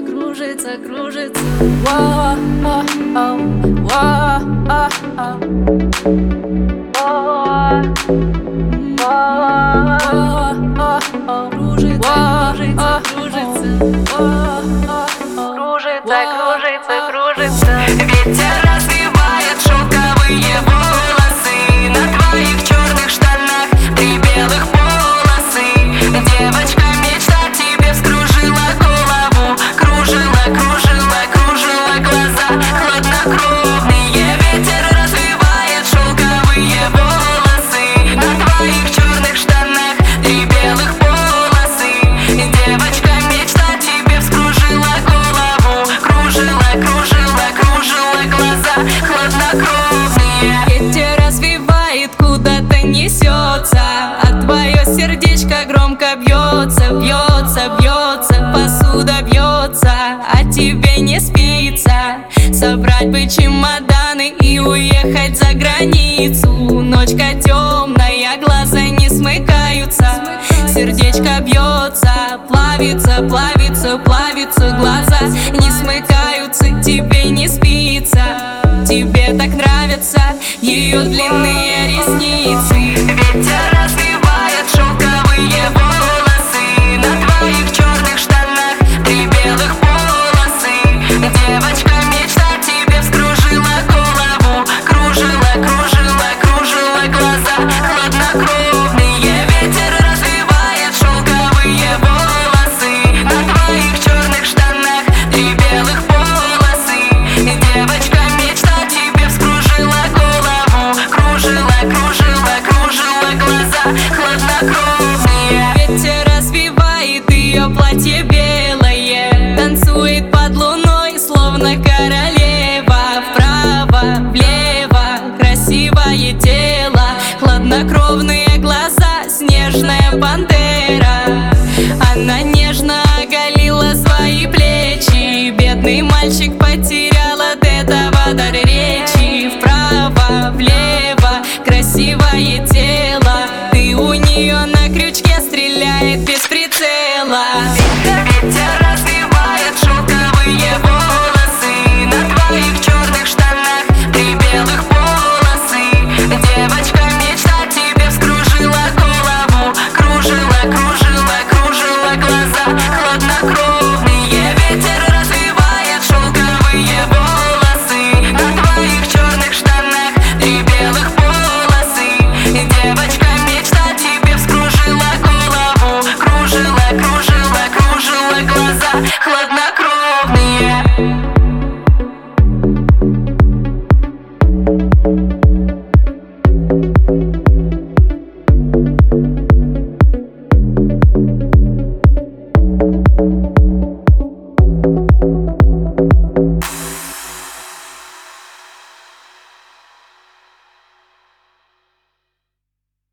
кружится, кружится. Кружится, кружится. Ветер развивает шелковые волосы. На твоих черных штанах 3 белых полосы. Девочка, мечта тебе вскружила голову. Кружила, кружила, кружила глаза хладнокровные. Ветер развивает шелковые волосы. На твоих черных штанах 3 белых полосы. Девочка, мечта тебе вскружила голову. Кружила, кружила, кружила глаза хладнокровные. Ветер развивает, куда-то несется, а твое сердечко громко бьется, бьется, бьется, посуда бьется, а тебе не спится. Собрать бы чемоданы и уехать за границу. Ночка темная, глаза не смыкаются, сердечко бьется, плавится, плавится, плавится, глаза не смыкаются, тебе не спится. Тебе так нравятся ее длинные ресницы. Ветер развивает шелковые волосы. На твоих черных штанах 3 белых полосы. Девочка, мечта тебе вскружила голову. Кружила, кружила, кружила глаза хладнокровные. Ветер развивает шелковые волосы. На твоих черных штанах 3 белых полосы. Девочка, мечта тебе вскружила голову. Кружила, кружила, кружила глаза хладнокровные. Ветер развивает ее платье белое, танцует под луной, словно королева. Вправо, влево, красивое тело, хладнокровные глаза, снежная пантера. Она нежно оголила свои плечи, бедный мальчик потерял от этого дар речи. Вправо, влево, красивое тело, ты у нее на крючке, стреляет без прицела. Ветер развивает шелковые волосы. На твоих черных штанах 3 белых полосы. Девочка, мечта тебе вскружила голову. Кружила, кружила, кружила глаза хладнокровные. Ветер развивает шелковые волосы. На твоих черных штанах 3 белых полосы. Девочка, мечта тебе вскружила голову. Кружила, кружила, кружила глаза хладнокровные. Thank you.